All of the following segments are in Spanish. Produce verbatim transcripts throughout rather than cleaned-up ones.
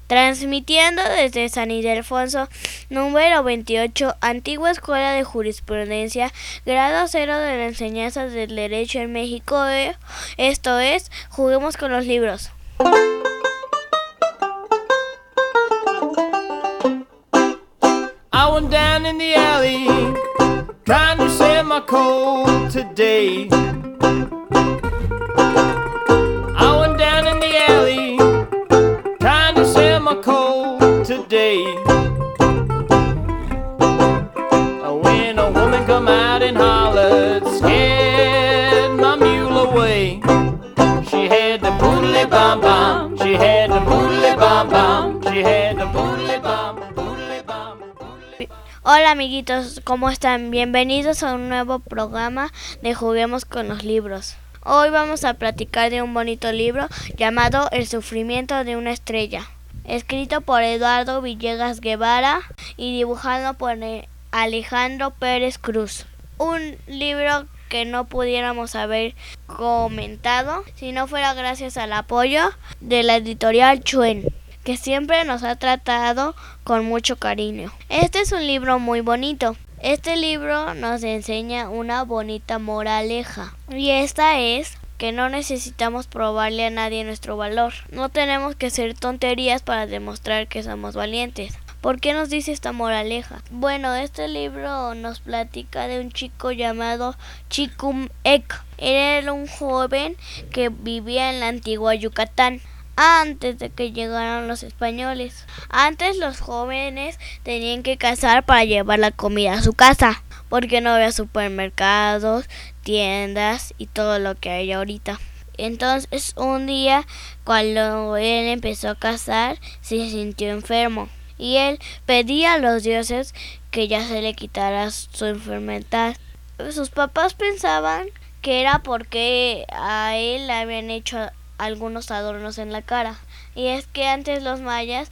transmitiendo desde San Ildefonso, número veintiocho, Antigua Escuela de Jurisprudencia, grado cero de la enseñanza del derecho en México. Esto es, juguemos con los libros. I went down in the alley, trying to save my coat today. I went down in the alley, trying to save my coat today. When a woman come out and hollered, scared my mule away. She had the boodly bum bum, she had the boodly bum bum, she had the boodly bum. Hola amiguitos, ¿cómo están? Bienvenidos a un nuevo programa de Juguemos con los libros. Hoy vamos a platicar de un bonito libro llamado El sufrimiento de una estrella, escrito por Eduardo Villegas Guevara y dibujado por Alejandro Pérez Cruz. Un libro que no pudiéramos haber comentado si no fuera gracias al apoyo de la editorial Chuen, que siempre nos ha tratado con mucho cariño. Este es un libro muy bonito. Este libro nos enseña una bonita moraleja, y esta es que no necesitamos probarle a nadie nuestro valor. No tenemos que hacer tonterías para demostrar que somos valientes. ¿Por qué nos dice esta moraleja? Bueno, este libro nos platica de un chico llamado Chikum Ek. Él era un joven que vivía en la antigua Yucatán, antes de que llegaran los españoles. Antes los jóvenes tenían que cazar para llevar la comida a su casa, porque no había supermercados, tiendas y todo lo que hay ahorita. Entonces un día, cuando él empezó a cazar, se sintió enfermo y él pedía a los dioses que ya se le quitara su enfermedad. Sus papás pensaban que era porque a él le habían hecho algunos adornos en la cara, y es que antes los mayas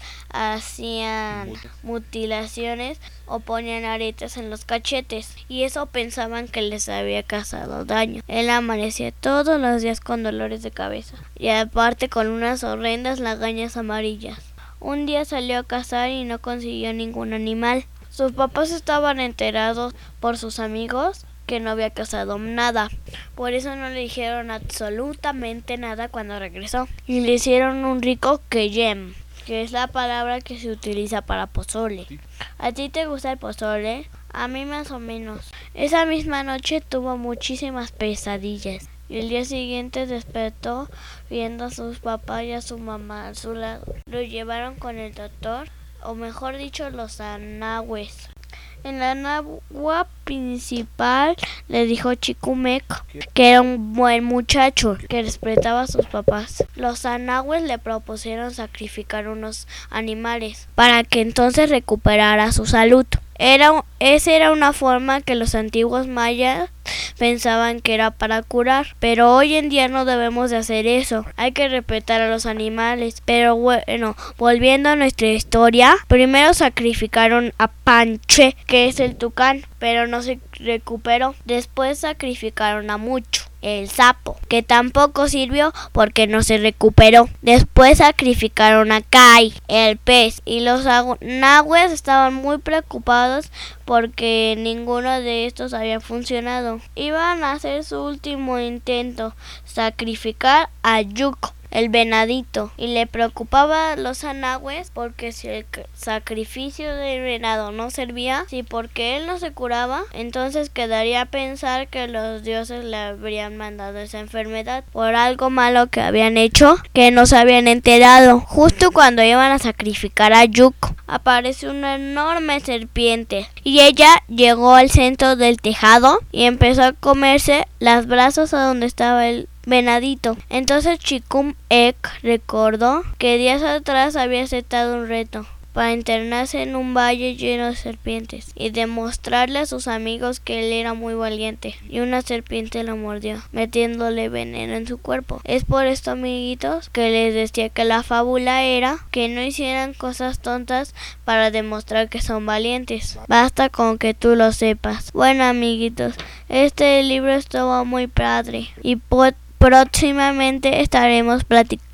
hacían mutilaciones o ponían aretes en los cachetes, y eso pensaban que les había causado daño. Él amanecía todos los días con dolores de cabeza y aparte con unas horrendas lagañas amarillas. Un día salió a cazar y no consiguió ningún animal. Sus papás estaban enterados por sus amigos que no había cazado nada, por eso no le dijeron absolutamente nada cuando regresó, y le hicieron un rico queyem, que es la palabra que se utiliza para pozole. ¿A ti te gusta el pozole? A mí más o menos. Esa misma noche tuvo muchísimas pesadillas, y el día siguiente despertó viendo a sus papás y a su mamá a su lado. Lo llevaron con el doctor, o mejor dicho, los anahues. En la nahua principal le dijo Chikum Ek que era un buen muchacho, que respetaba a sus papás. Los anahues le propusieron sacrificar unos animales para que entonces recuperara su salud. Era, esa era una forma que los antiguos mayas pensaban que era para curar, pero hoy en día no debemos de hacer eso. Hay que respetar a los animales. Pero bueno, volviendo a nuestra historia, primero sacrificaron a Panche, que es el tucán, pero no se recuperó. Después sacrificaron a Mucho, el sapo, que tampoco sirvió porque no se recuperó. Después sacrificaron a Kai, el pez, y los nahues estaban muy preocupados porque ninguno de estos había funcionado. Iban a hacer su último intento, sacrificar a Yuko, el venadito, y le preocupaba a los anahues porque si el sacrificio del venado no servía, si porque él no se curaba, entonces quedaría a pensar que los dioses le habrían mandado esa enfermedad por algo malo que habían hecho, que no se habían enterado. Justo cuando iban a sacrificar a Yuko, apareció una enorme serpiente y ella llegó al centro del tejado y empezó a comerse los brazos a donde estaba el venadito. Entonces Chikum Ek recordó que días atrás había aceptado un reto para internarse en un valle lleno de serpientes y demostrarle a sus amigos que él era muy valiente, y una serpiente lo mordió, metiéndole veneno en su cuerpo. Es por esto, amiguitos, que les decía que la fábula era que no hicieran cosas tontas para demostrar que son valientes. Basta con que tú lo sepas. Bueno, amiguitos, este libro estuvo muy padre y po- próximamente estaremos platicando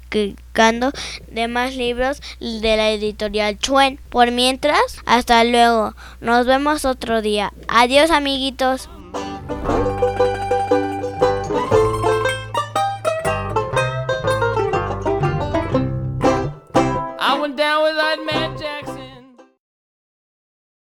platicando de más libros de la editorial Chuen. Por mientras, hasta luego. Nos vemos otro día. Adiós, amiguitos. I went down with that man Jackson.